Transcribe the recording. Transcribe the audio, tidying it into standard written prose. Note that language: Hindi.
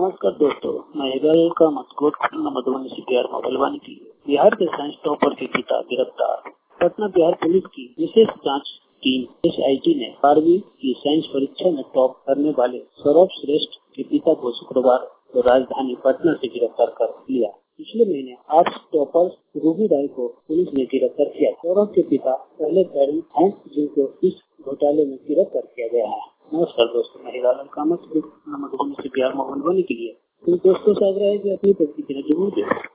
नमस्कार दोस्तों, मैं हिगल का मस्कोट खन्ना मधुबनी से बिहार मोबाइल के लिए बिहार के साइंस टॉपर के पिता गिरफ्तार। पटना बिहार पुलिस की विशेष जांच टीम एसआईटी ने 12वीं की साइंस परीक्षा में टॉप करने वाले सौरभ श्रेष्ठ के पिता को शुक्रवार को राजधानी पटना से गिरफ्तार कर लिया। पिछले महीने 8 टॉपर रूबी राय को पुलिस ने गिरफ्तार किया। सौरभ के पिता पहले पेरेंट हैं जिनको इस घोटाले में गिरफ्तार किया गया है। नमस्कार दोस्तों, मैं हिलाल कामत मधुबनी से बिहार मोबाइल के लिए। तो दोस्तों से आग्रह है कि अपनी प्रतिक्रिया जरूर दें।